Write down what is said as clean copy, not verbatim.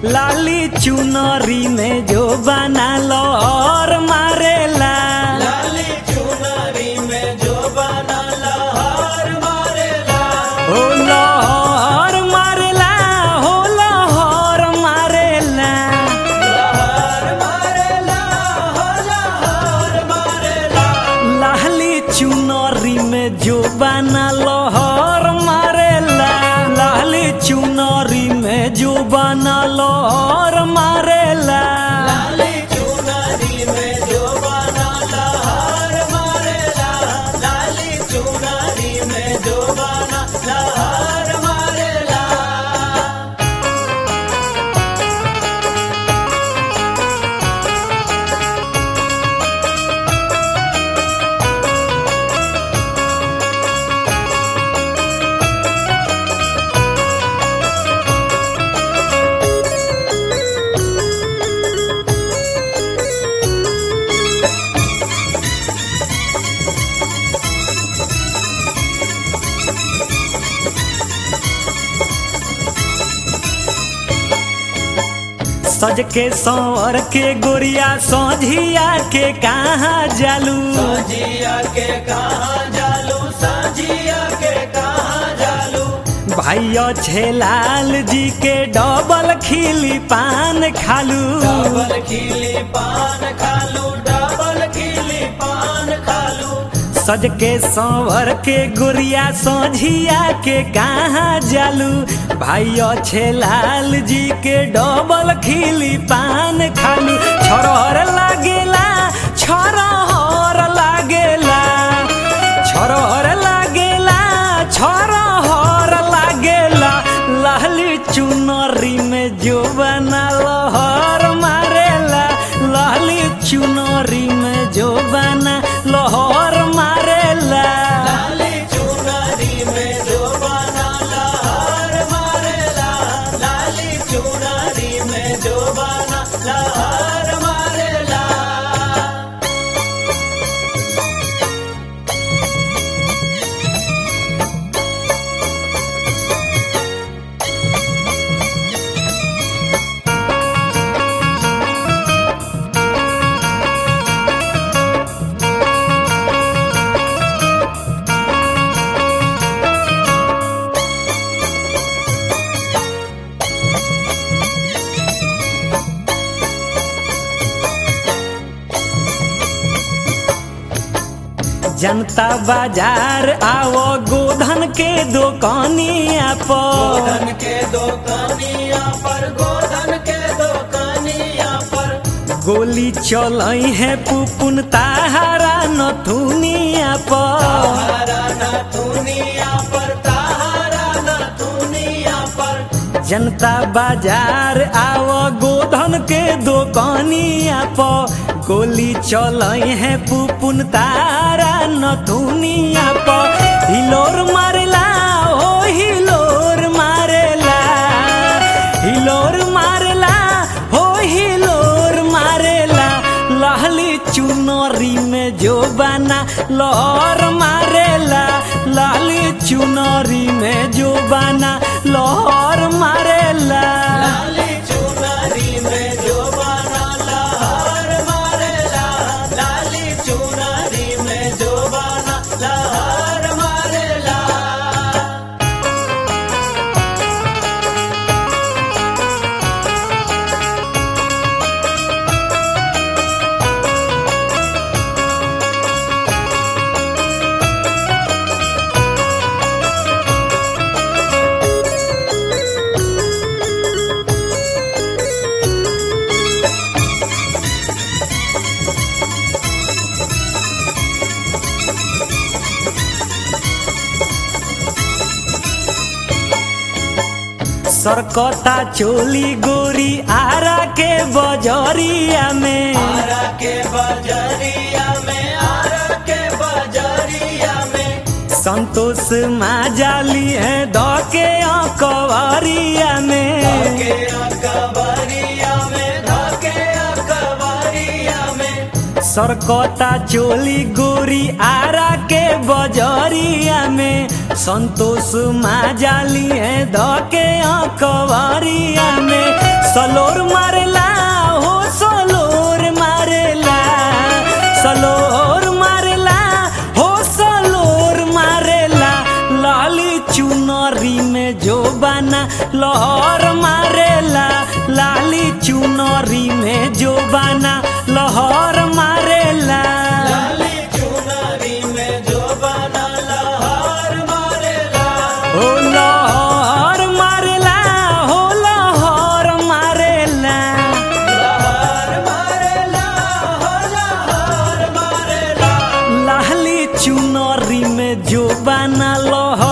लाली चुनरी में जो बना लहर मारेला, लाली चुनरी में जो बना लहर मारेला, हो लहर मारेला, हो लहर मारेला। लहर मारेला, हो लहर मारेला, लाली चुनरी में जो बना लहर मारेला, लाली चुनरी में जो बना लहर मारेला। लाली चुनरी में जो बना लहर मारेला, लाली चुनरी में जो बना लहर मारेला। सज के संवर के गोरिया सोझिया के कहाँ जालू, सजिया के कहाँ जालू, सजिया के कहाँ जालू, भाइयों छेलाल जी के डबल खिली पान खालू। डबल खिली पान खालू, डबल खिली पान खालू, सज के संवर के गोरिया सोझिया के कहाँ जालू, भाइयों छेलाल जी के डबल खिली पान खालू। छोरहर लागेला, छोरहर लागेला, छोरहर लागेला, छोरहर लागेला। लाली चुनरी में जो बना लहर मारेला, लाली चुनरी में जो बना लहर मारेला। लाली चुनरी में जो बना लहर मारेला, लाली चुनरी में जो बना लहर मारेला। जनता बाजार आओ गोधन के दुकानिया पर, गोधन के दुकानिया पर, गोधन के दुकानिया पर, गोली चलई है पुपुन ताहारा नथुनिया पर। ताहारा नथुनिया पर, ताहारा नथुनिया पर, जनता बाजार आओ गोधन के दुकानिया पर, गोली चलई है पुपुन तारा नथुनिया पर। हिलोर मारेला, हो हिलोर मारेला, हिलोर मारेला, हो हिलोर मारेला। लाली चुनरी में जो बना लहर मारेला, लाली चुनरी में जो बना लहर मारेला। लाली चुनरी में जो बना लहर मारेला, लाली चुनरी में जो बना लहर मारेला। सरकता चोली गोरी आरा के बजरिया में, आरा के बजरिया में, आरा के बजरिया में, संतोष माँ जाली है धोके कवरिया में। धके अकबरिया में, धके अकबरिया में, सरकता चोली गोरी आरा के बजरिया में, संतोष माँ जाली है धके कवरिया में। सलो लहर मारेला लाली चुनरी में जो बना लहर मारेला लाली चुनरी में जो बना लहर मारेला ओ लहर मारेला हो लहर मारेला लहर मारेला हो लहर मारेला लाली चुनरी में जो बना लहर